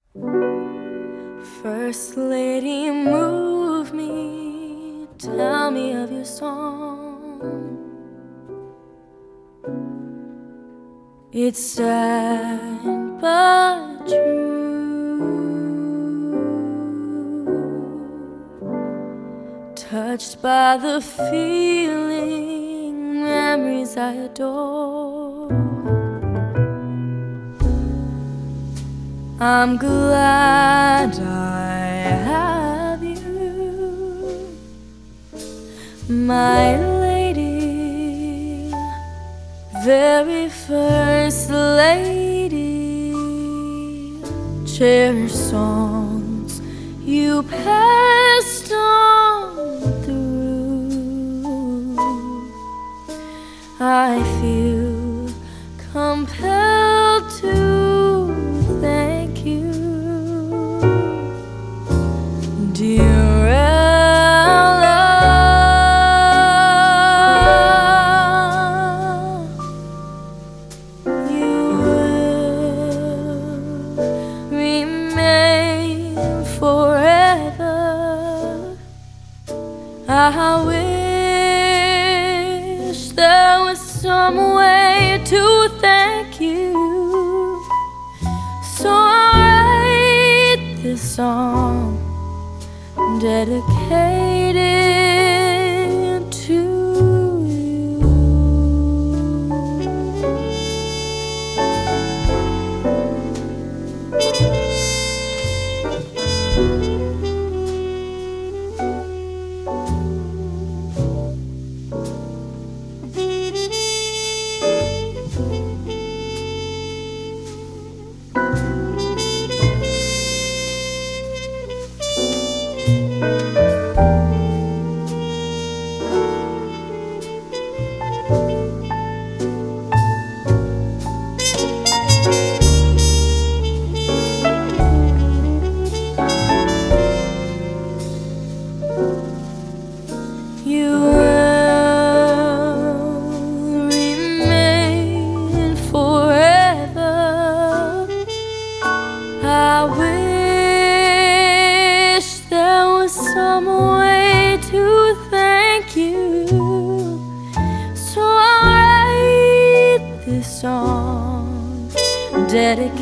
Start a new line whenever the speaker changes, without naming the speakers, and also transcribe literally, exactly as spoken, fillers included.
First lady, move me, tell me of your song. It's sad but true, touched by the feeling, memories I adore. I'm glad I have you, my lady, very first lady. Cherish songs you passed on through. I feel compelled to thank you, dear Ella. You will remain forever. I wish there was some way to thank you, so I write this song dedicated to you. You will remain forever. I wish there was some way to thank you, so I'll write this song dedicated